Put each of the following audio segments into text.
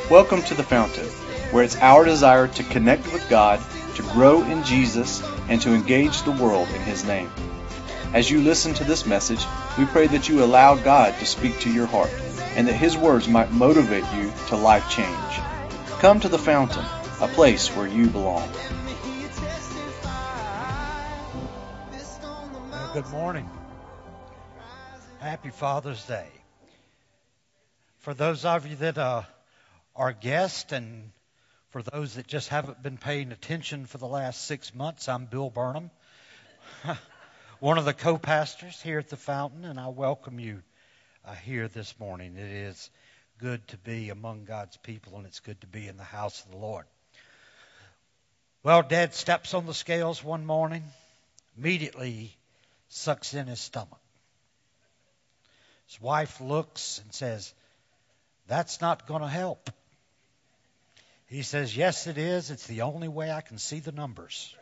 Welcome to The Fountain, where it's our desire to connect with God, to grow in Jesus, and to engage the world in His name. As you listen to this message, we pray that you allow God to speak to your heart, and that His words might motivate you to life change. Come to The Fountain, a place where you belong. Well, good morning. Happy Father's Day. For those of you that are guests, and for those that just haven't been paying attention for the last 6 months, I'm Bill Burnham, one of the co-pastors here at The Fountain, and I welcome you here this morning. It is good to be among God's people, and it's good to be in the house of the Lord. Well, Dad steps on the scales one morning, immediately sucks in his stomach. His wife looks and says, "That's not going to help." He says, "Yes, it is. It's the only way I can see the numbers."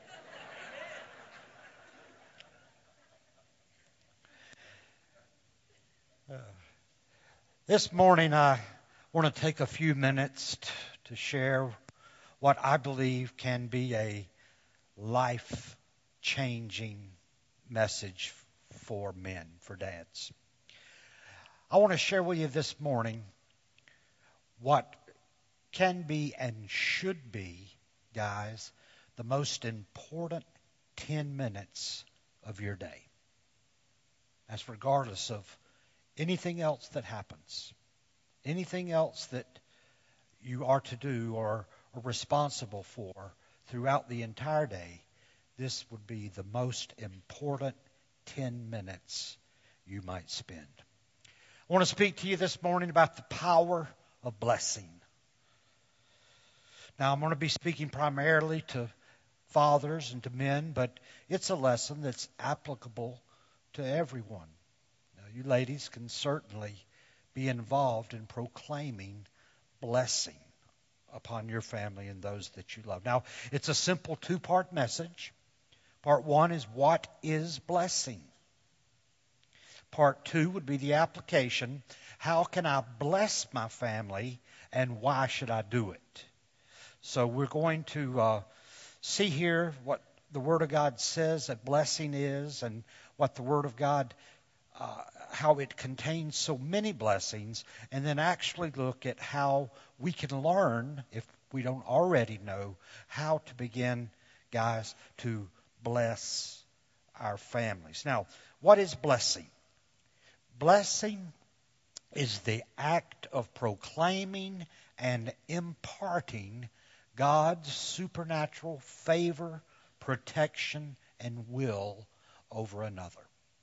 This morning, I want to take a few minutes to share what I believe can be a life-changing message for men, for dads. I want to share with you this morning what can be and should be, guys, the most important 10 minutes of your day. That's regardless of anything else that happens, anything else that you are to do or are responsible for throughout the entire day. This would be the most important 10 minutes you might spend. I want to speak to you this morning about the power of blessing. Now, I'm going to be speaking primarily to fathers and to men, but it's a lesson that's applicable to everyone. Now, you ladies can certainly be involved in proclaiming blessing upon your family and those that you love. Now, it's a simple two-part message. Part one is, what is blessing? Part two would be the application. How can I bless my family, and why should I do it? So we're going to see here what the Word of God says that blessing is, and what the Word of God, how it contains so many blessings, and then actually look at how we can learn, if we don't already know, how to begin, guys, to bless our families. Now, what is blessing? Blessing is the act of proclaiming and imparting God's supernatural favor, protection, and will over another.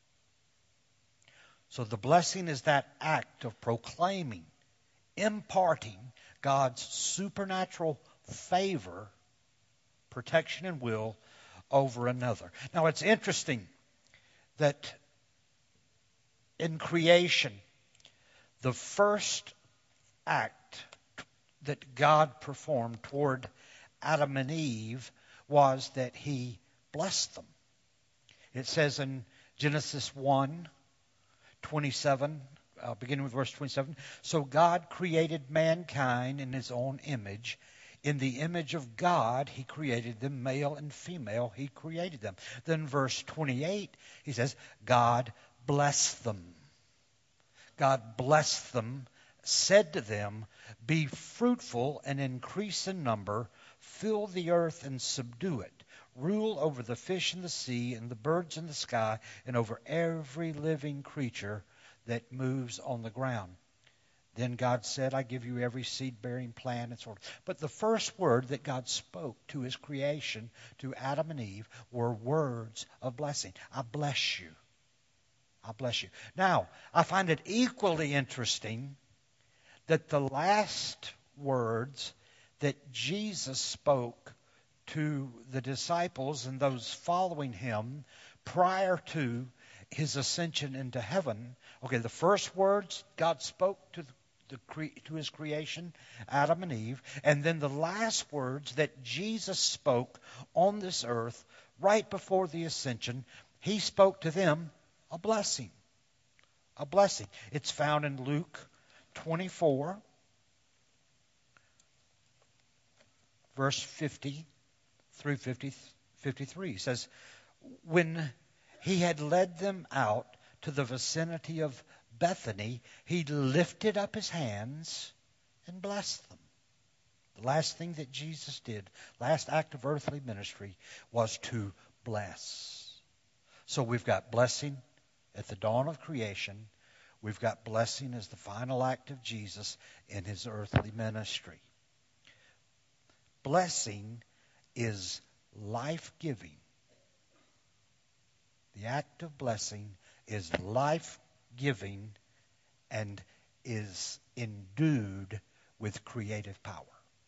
So the blessing is that act of proclaiming, imparting God's supernatural favor, protection, and will over another. Now, it's interesting that in creation, the first act that God performed toward Adam and Eve was that He blessed them. It says in Genesis 1:27, beginning with verse 27, "So God created mankind in His own image. In the image of God, He created them, male and female, He created them." Then verse 28, He says, God blessed them. God blessed them, said to them, "Be fruitful and increase in number, fill the earth and subdue it. Rule over the fish in the sea and the birds in the sky, and over every living creature that moves on the ground." Then God said, "I give you every seed-bearing plant," and so on. But the first word that God spoke to His creation, to Adam and Eve, were words of blessing. I bless you. I bless you. Now, I find it equally interesting that the last words that Jesus spoke to the disciples and those following Him prior to His ascension into heaven, okay, the first words God spoke to His creation, Adam and Eve, and then the last words that Jesus spoke on this earth right before the ascension, He spoke to them a blessing. A blessing. It's found in Luke 24, verse 50 through 53 says, when he had led them out to the vicinity of Bethany, he lifted up his hands and blessed them. The last thing that Jesus did, last act of earthly ministry, was to bless. So we've got blessing at the dawn of creation. We've got blessing as the final act of Jesus in his earthly ministry. Blessing is life-giving. The act of blessing is life-giving and is endued with creative power.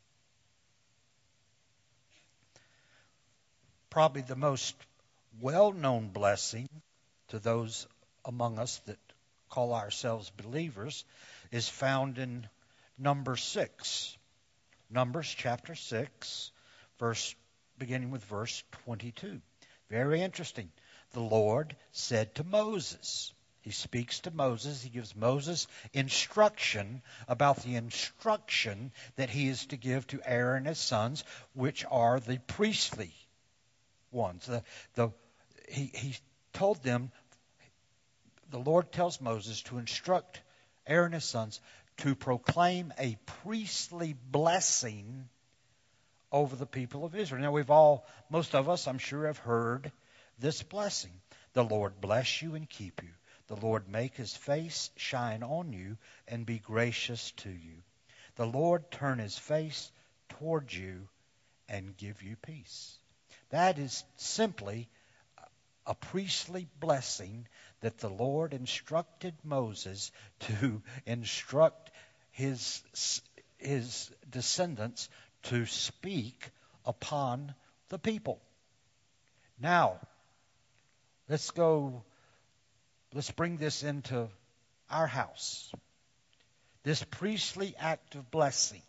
Probably the most well-known blessing to those among us that call ourselves believers is found in Numbers 6. Numbers chapter 6, beginning with verse 22. Very interesting. The Lord said to Moses. He speaks to Moses. He gives Moses instruction about the instruction that he is to give to Aaron and his sons, which are the priestly ones. He told them, the Lord tells Moses to instruct Aaron and his sons to proclaim a priestly blessing over the people of Israel. Now most of us, I'm sure, have heard this blessing. The Lord bless you and keep you. The Lord make his face shine on you and be gracious to you. The Lord turn his face toward you and give you peace. That is simply a priestly blessing that the Lord instructed Moses to instruct his descendants to speak upon the people. Now, let's bring this into our house. This priestly act of blessing.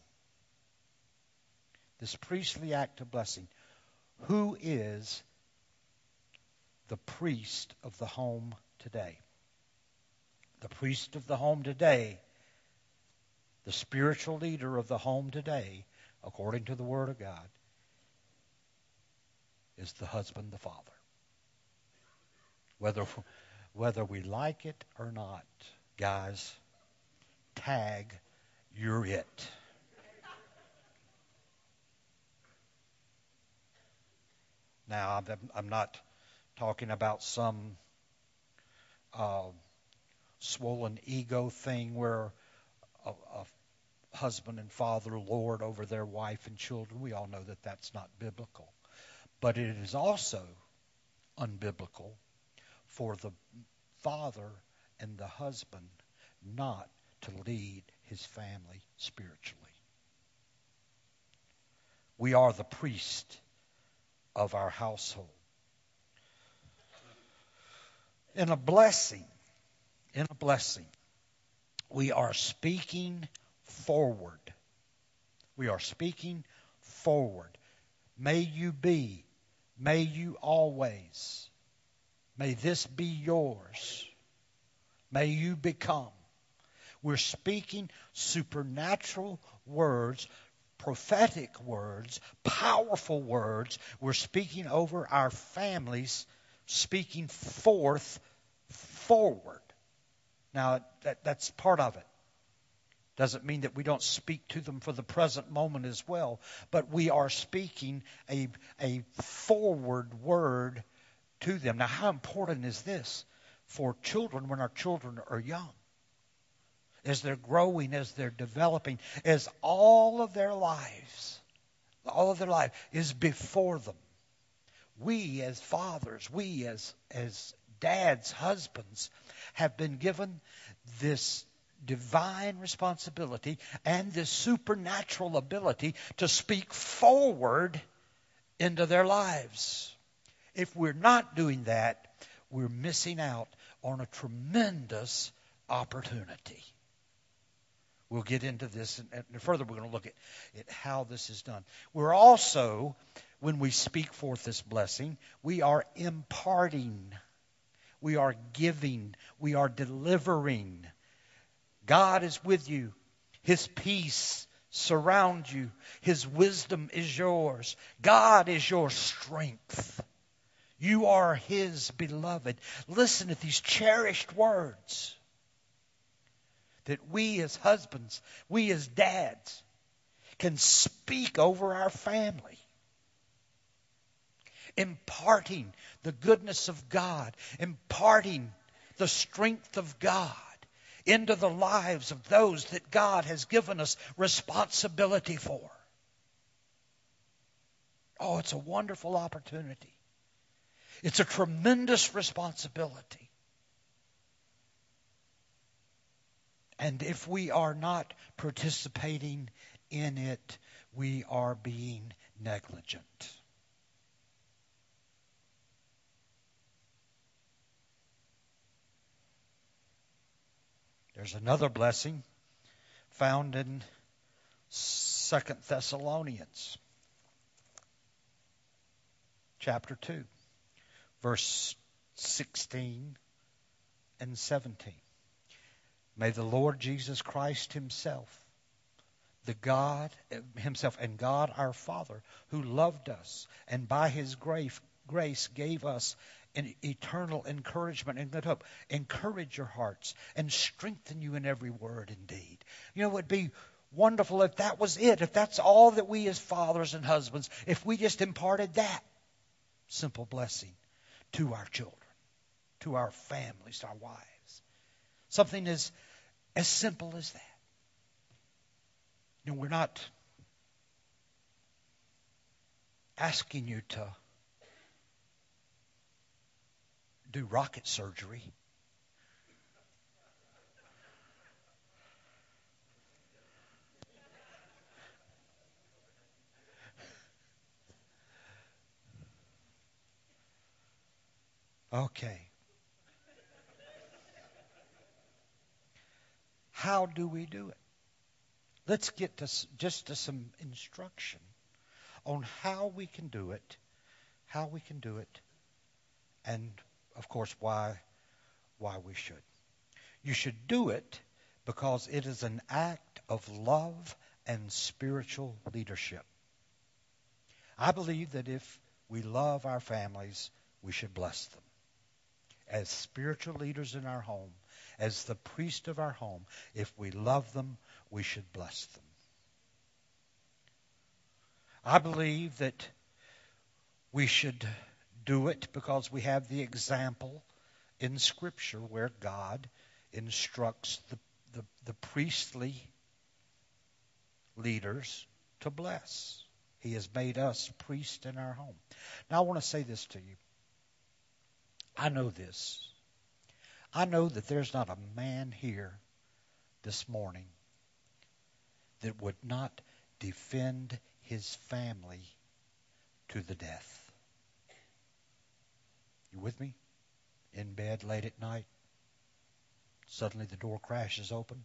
Who is the priest of the home today? The priest of the home today, the spiritual leader of the home today, according to the Word of God, is the husband, the father. Whether we like it or not, guys, tag, you're it. Now, I'm not talking about some swollen ego thing where a husband and father lord over their wife and children. We all know that that's not biblical. But it is also unbiblical for the father and the husband not to lead his family spiritually. We are the priest of our household. In a blessing, we are speaking forward. May you be, may you always, may this be yours, may you become. We're speaking supernatural words, prophetic words, powerful words. We're speaking over our families, speaking forward. Now, that's part of it. Doesn't mean that we don't speak to them for the present moment as well, but we are speaking a forward word to them. Now, how important is this for children when our children are young? As they're growing, as they're developing, as all of their life is before them. We as fathers, we as dads, husbands, have been given this divine responsibility and this supernatural ability to speak forward into their lives. If we're not doing that, we're missing out on a tremendous opportunity. We'll get into this, and further we're going to look at how this is done. We're also, when we speak forth this blessing, we are imparting, we are giving, we are delivering. God is with you. His peace surround you. His wisdom is yours. God is your strength. You are His beloved. Listen to these cherished words that we as husbands, we as dads, can speak over our family, imparting the goodness of God, imparting the strength of God into the lives of those that God has given us responsibility for. Oh, it's a wonderful opportunity. It's a tremendous responsibility. And if we are not participating in it, we are being negligent. There's another blessing found in 2 Thessalonians chapter 2, verse 16 and 17. May the Lord Jesus Christ Himself, and God our Father, who loved us and by His grace gave us an eternal encouragement and good hope, encourage your hearts and strengthen you in every word and deed. You know, it would be wonderful if that was it, if that's all that we as fathers and husbands, if we just imparted that simple blessing to our children, to our families, to our wives. Something as simple as that. You know, we're not asking you to do rocket surgery. Okay. How do we do it? Let's get to some instruction on how we can do it, and of course why we should. You should do it because it is an act of love and spiritual leadership. I believe that if we love our families, we should bless them. As spiritual leaders in our home, as the priest of our home, if we love them, we should bless them. I believe that we should do it because we have the example in Scripture where God instructs the priestly leaders to bless. He has made us priests in our home. Now I want to say this to you. I know this. I know that there's not a man here this morning that would not defend his family to the death. You with me? In bed late at night, suddenly the door crashes open.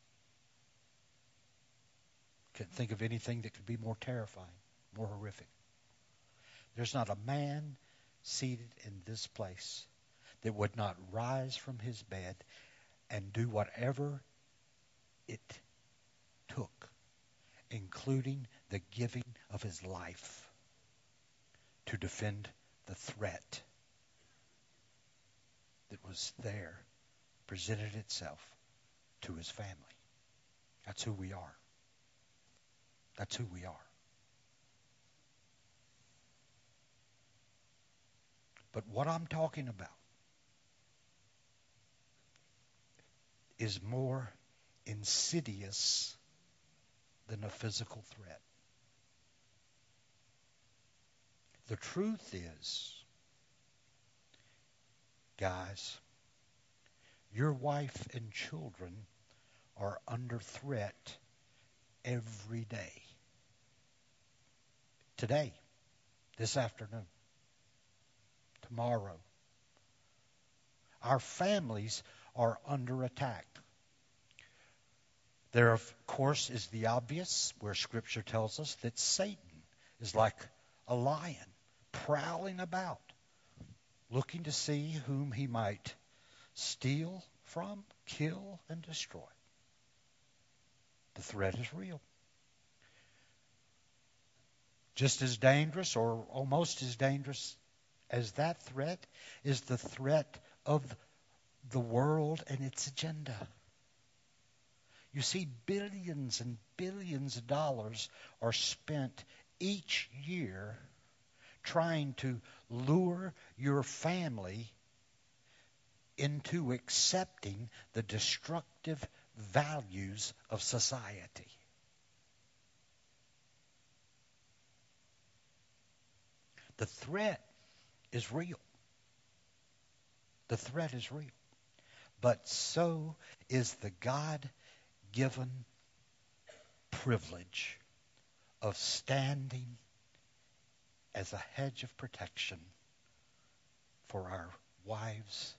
Can't think of anything that could be more terrifying, more horrific. There's not a man seated in this place that would not rise from his bed and do whatever it took, including the giving of his life, to defend the threat that was there, presented itself to his family. That's who we are. That's who we are. But what I'm talking about is more insidious than a physical threat. The truth is, guys, your wife and children are under threat every day. Today, this afternoon, tomorrow. Our families are under attack. There, of course, is the obvious, where Scripture tells us that Satan is like a lion, prowling about, looking to see whom he might steal from, kill, and destroy. The threat is real. Just as dangerous, or almost as dangerous as that threat, is the threat of the world and its agenda. You see, billions and billions of dollars are spent each year trying to lure your family into accepting the destructive values of society. The threat is real. The threat is real. But so is the God-given privilege of standing as a hedge of protection for our wives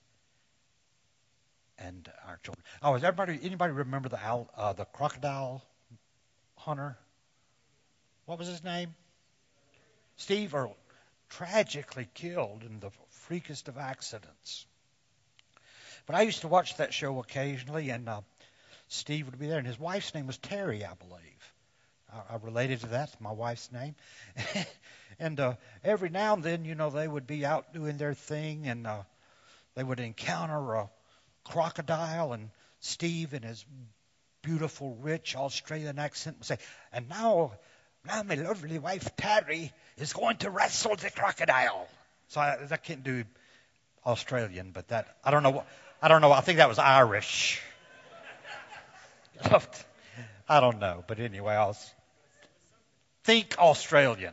and our children. Oh, anybody remember the crocodile hunter? What was his name? Steve Earle. Tragically killed in the freakest of accidents. But I used to watch that show occasionally, and Steve would be there, and his wife's name was Terry, I believe. I related to that, my wife's name. And every now and then, they would be out doing their thing, and they would encounter a crocodile, and Steve, in his beautiful, rich Australian accent, would say, "And now my lovely wife, Terry, is going to wrestle the crocodile." So I can't do Australian, but that, I don't know. I think that was Irish. I don't know. But anyway, I'll think Australian.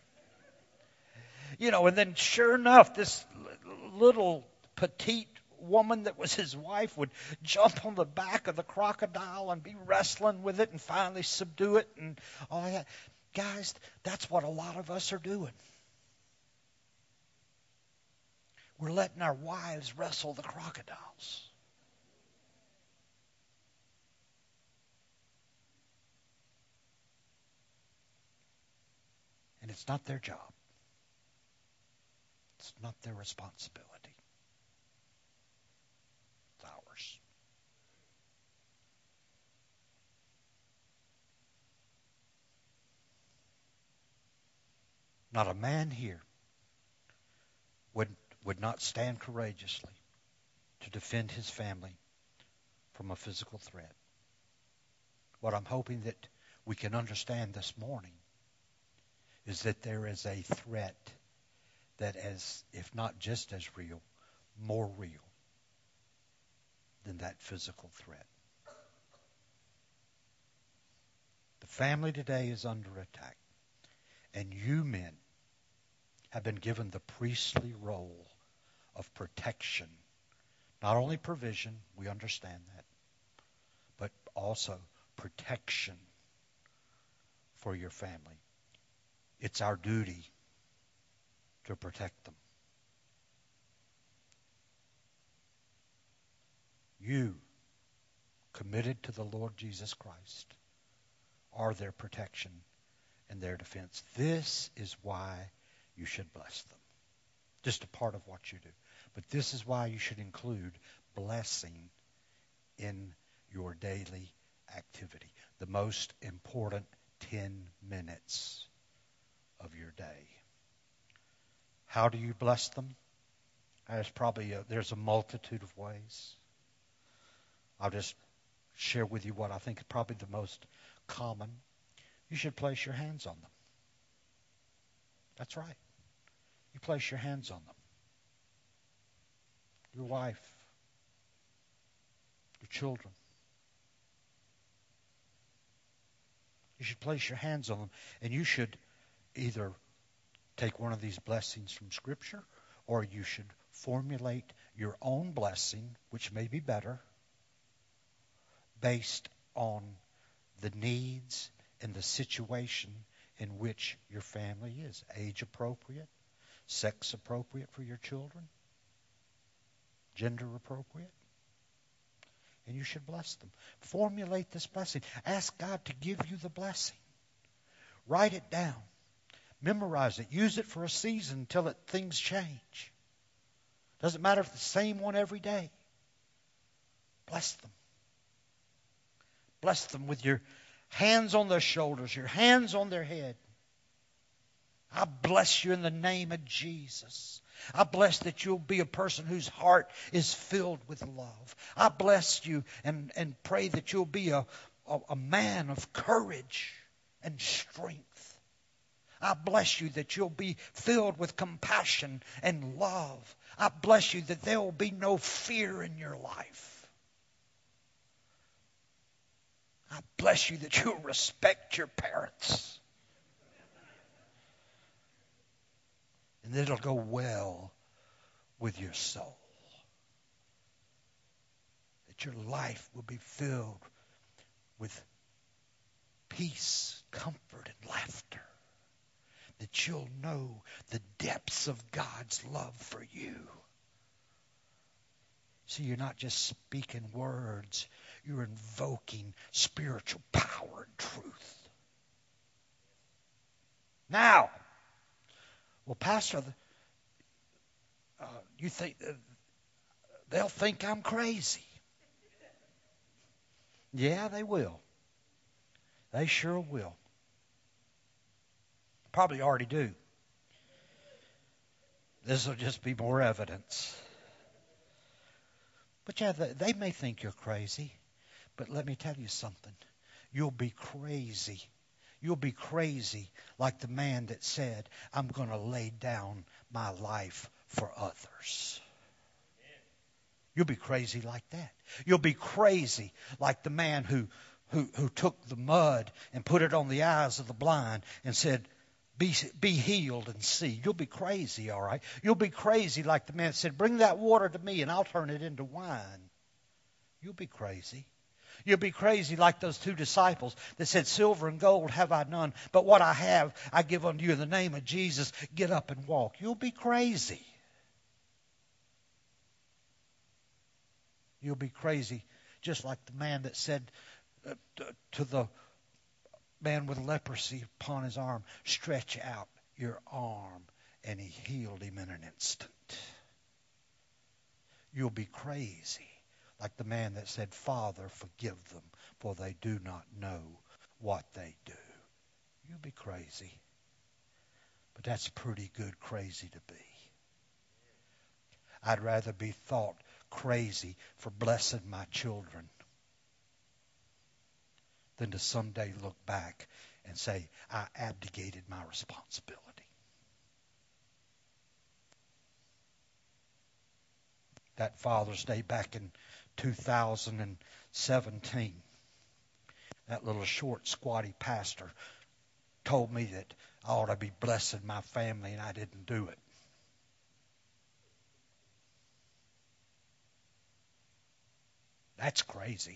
And then sure enough, this little petite woman that was his wife would jump on the back of the crocodile and be wrestling with it and finally subdue it and all that. Guys, that's what a lot of us are doing. We're letting our wives wrestle the crocodiles. And it's not their job. It's not their responsibility. It's ours. Not a man here would not stand courageously to defend his family from a physical threat. What I'm hoping that we can understand this morning is that there is a threat that is, if not just as real, more real than that physical threat. The family today is under attack, and you men have been given the priestly role of protection. Not only provision, we understand that, but also protection for your family. It's our duty to protect them. You, committed to the Lord Jesus Christ, are their protection and their defense. This is why you should bless them. Just a part of what you do. But this is why you should include blessing in your daily activity. The most important 10 minutes of your day. How do you bless them? There's a multitude of ways. I'll just share with you what I think is probably the most common. You should place your hands on them. That's right. You place your hands on them. Your wife, your children. You should place your hands on them, and you should either take one of these blessings from Scripture, or you should formulate your own blessing, which may be better, based on the needs and the situation in which your family is. Age appropriate, sex appropriate for your children, gender appropriate. And you should bless them. Formulate this blessing. Ask God to give you the blessing. Write it down. Memorize it. Use it for a season until things change. Doesn't matter if it's the same one every day. Bless them. Bless them with your hands on their shoulders, your hands on their head. I bless you in the name of Jesus. I bless that you'll be a person whose heart is filled with love. I bless you and pray that you'll be a man of courage and strength. I bless you that you'll be filled with compassion and love. I bless you that there will be no fear in your life. I bless you that you'll respect your parents. And that it'll go well with your soul. That your life will be filled with peace, comfort, and laughter. That you'll know the depths of God's love for you. See, you're not just speaking words. You're invoking spiritual power and truth. Now, well, Pastor, you think they'll think I'm crazy? Yeah, they will. They sure will. Probably already do. This will just be more evidence. But yeah, they may think you're crazy. But let me tell you something. You'll be crazy. You'll be crazy like the man that said, I'm going to lay down my life for others. You'll be crazy like that. You'll be crazy like the man who took the mud and put it on the eyes of the blind and said, be healed and see. You'll be crazy, all right? You'll be crazy like the man that said, bring that water to me and I'll turn it into wine. You'll be crazy. You'll be crazy like those two disciples that said, silver and gold have I none, but what I have I give unto you in the name of Jesus. Get up and walk. You'll be crazy. You'll be crazy just like the man that said to the man with leprosy upon his arm, stretch out your arm, and he healed him in an instant. You'll be crazy like the man that said, Father, forgive them, for they do not know what they do. You'll be crazy. But that's pretty good crazy to be. I'd rather be thought crazy for blessing my children than to someday look back and say, I abdicated my responsibility. That Father's Day back in 2017, that little short, squatty pastor told me that I ought to be blessing my family, and I didn't do it. That's crazy.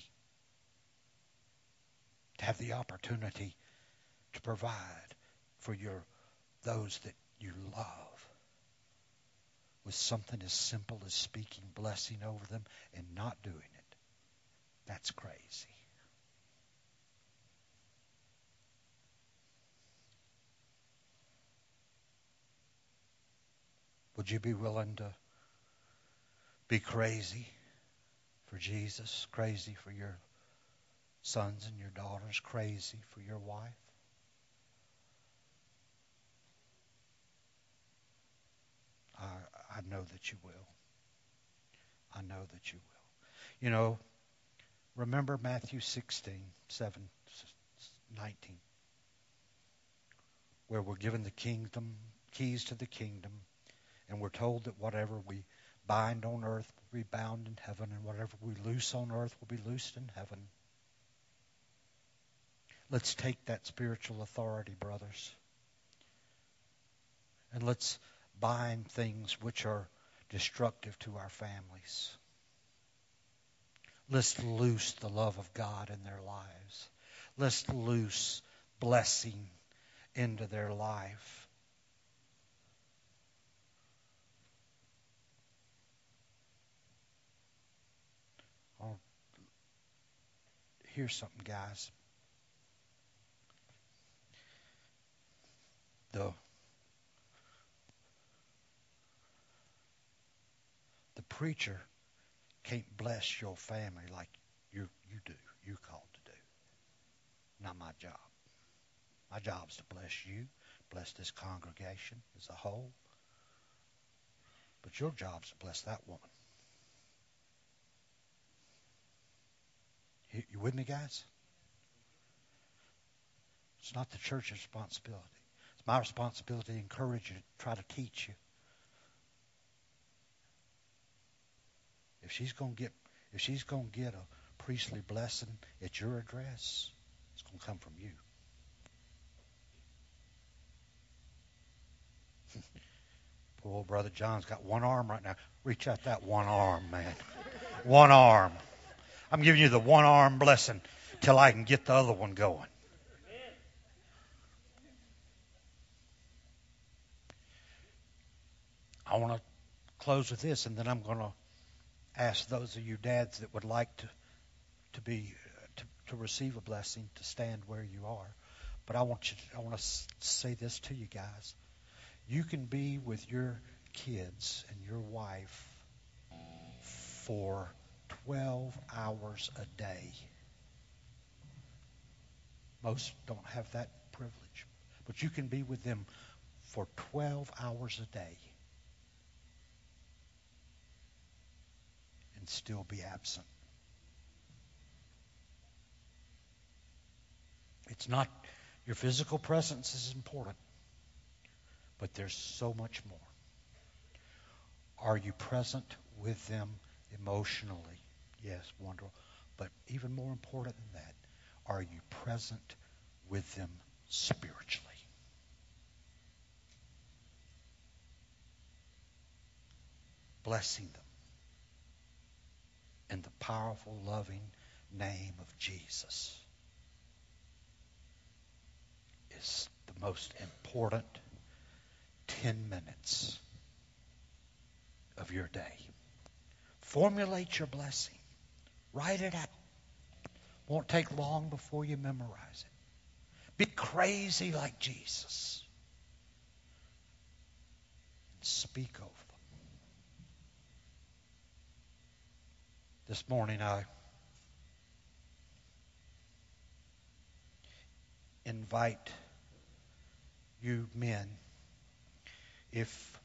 To have the opportunity to provide for those that you love with something as simple as speaking blessing over them and not doing it. That's crazy. Would you be willing to be crazy for Jesus, crazy for your sons and your daughters, crazy for your wife? I know that you will. I know that you will. You know, remember Matthew 16:19, where we're given the kingdom, keys to the kingdom, and we're told that whatever we bind on earth will be bound in heaven, and whatever we loose on earth will be loosed in heaven. Let's take that spiritual authority, brothers, and let's bind things which are destructive to our families. Let's loose the love of God in their lives. Let's loose blessing into their life. Oh, here's something, guys. The preacher can't bless your family like you do. You're called to do. Not my job. My job is to bless you, bless this congregation as a whole. But your job's to bless that woman. You with me, guys? It's not the church's responsibility. It's my responsibility to encourage you, to try to teach you. If she's going to get a priestly blessing at your address, it's going to come from you. Poor old Brother John's got one arm right now. Reach out that one arm, man. One arm. I'm giving you the one arm blessing till I can get the other one going. I want to close with this, and then I'm going to ask those of you dads that would like to receive a blessing to stand where you are. But I want to say this to you guys. You can be with your kids and your wife for 12 hours a day. Most don't have that privilege. But you can be with them for 12 hours a day and still be absent. It's not, your physical presence is important, but there's so much more. Are you present with them emotionally? Yes, wonderful. But even more important than that, are you present with them spiritually? Blessing them in the powerful, loving name of Jesus is the most important 10 minutes of your day. Formulate your blessing. Write it out. Won't take long before you memorize it. Be crazy like Jesus. And speak over them. This morning I invite you men, if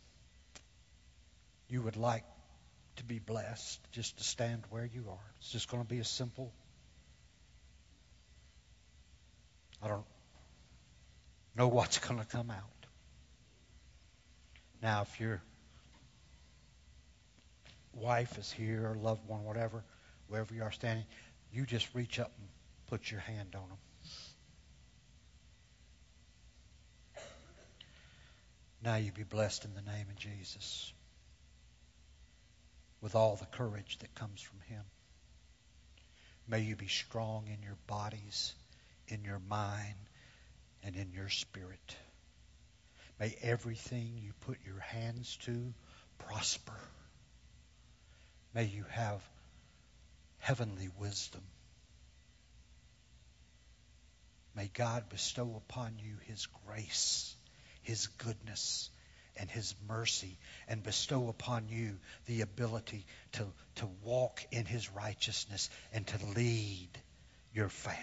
you would like to be blessed, just to stand where you are. It's just going to be a simple. I don't know what's going to come out. Now, if your wife is here or loved one, whatever, wherever you are standing, you just reach up and put your hand on them. Now you be blessed in the name of Jesus with all the courage that comes from Him. May you be strong in your bodies, in your mind, and in your spirit. May everything you put your hands to prosper. May you have heavenly wisdom. May God bestow upon you His grace, His goodness, and His mercy, and bestow upon you the ability to walk in His righteousness and to lead your family.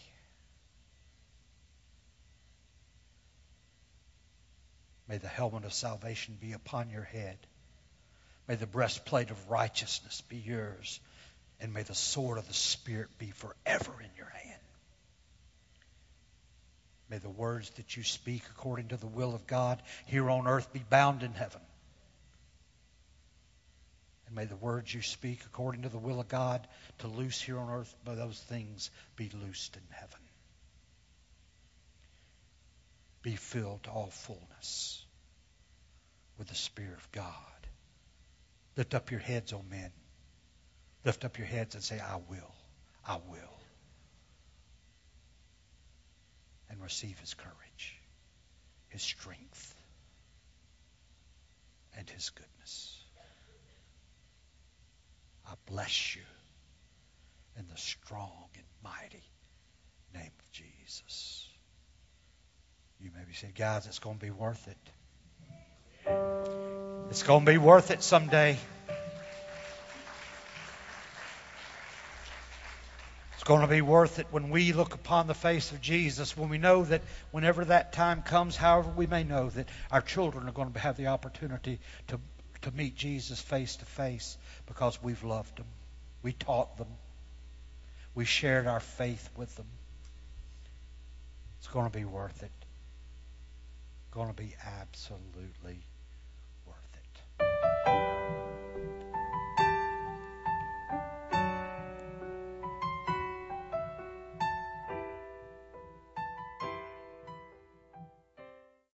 May the helmet of salvation be upon your head. May the breastplate of righteousness be yours. And may the sword of the Spirit be forever in your hand. May the words that you speak according to the will of God here on earth be bound in heaven. And may the words you speak according to the will of God to loose here on earth, by those things be loosed in heaven. Be filled to all fullness with the Spirit of God. Lift up your heads, O men. Lift up your heads and say, I will. I will. And receive His courage, His strength, and His goodness. I bless you in the strong and mighty name of Jesus. You maybe say, guys, it's going to be worth it. It's going to be worth it someday. It's going to be worth it when we look upon the face of Jesus, when we know that whenever that time comes, however we may know that our children are going to have the opportunity to meet Jesus face to face because we've loved them. We taught them. We shared our faith with them. It's going to be worth it. Going to be absolutely